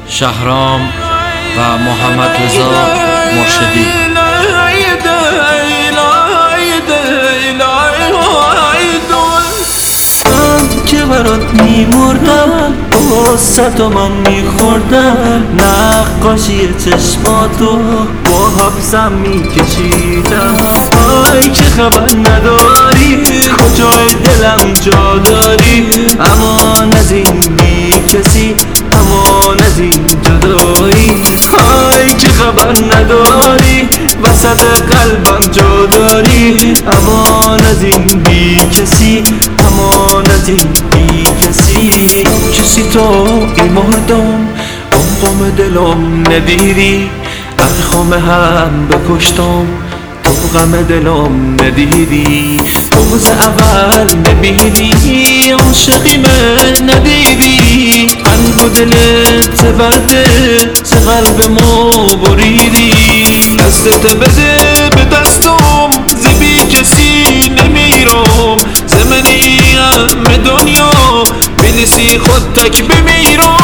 شهرام و محمد رضا مرشدی. که برات میمردم واسه من میخوردم، نقاشی چشماتو با حبسم میکشیدم. آی که خبر نداری کجای دلم جا داری، امان از این بی کسی، امان از این جدایی. آی که خبر نداری وسط قلبم جا داری، امان از این بی کسی، امان از این بی کسی. کسی تو ایماردم قم دلم ندیدی، ارخام هم بکشتم تو غم دلم ندیدی. بغض اول نبینی عاشقی من ندیدی، قلب و دلت برده ز قلب ما بریدی. دستت بده به دستم ز بی کسی نمیرم، زمنی همه دنیا بنسی خود تک بمیرم.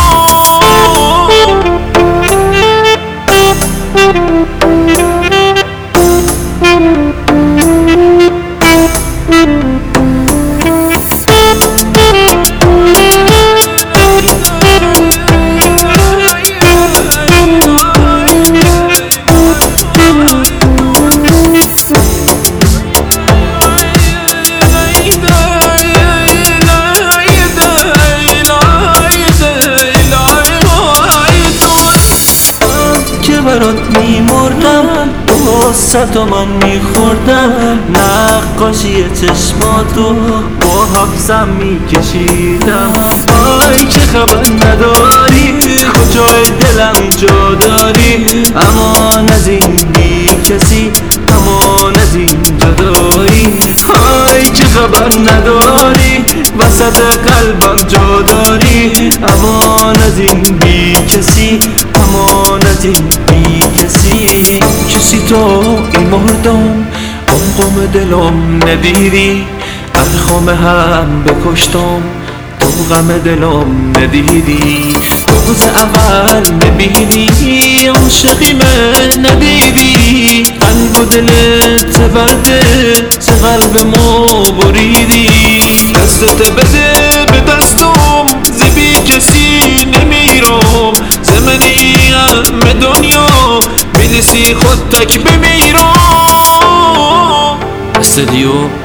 برات میمردم واسه من میخوردم، نقاشی چشماتو با حبسم میکشیدم. آی که خبر نداری کجای دلم جا داری، امان از این بی کسی، امان از این جدایی. آی که خبر نداری وسط قلبم جا داری، امان از این بی کسی، امان از این بی کسی. کسی تو ایماردم قم دلم ندیدی، ارخام هم بکشتم تو غم دلم ندیدی. بغض اول نبینی عاشقی من ندیدی، قلب و دلت برده ز قلب ما بریدی. دستت بده به دستم ز بی کسی نمیرم، زمنی همه دنیا بنسی خود تک بمیرم. استودیو